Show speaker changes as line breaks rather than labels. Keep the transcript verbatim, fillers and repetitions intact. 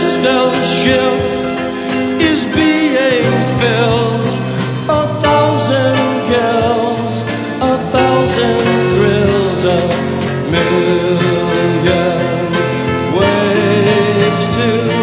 crystal ship is being filled. A thousand girls, a thousand thrills, a million ways to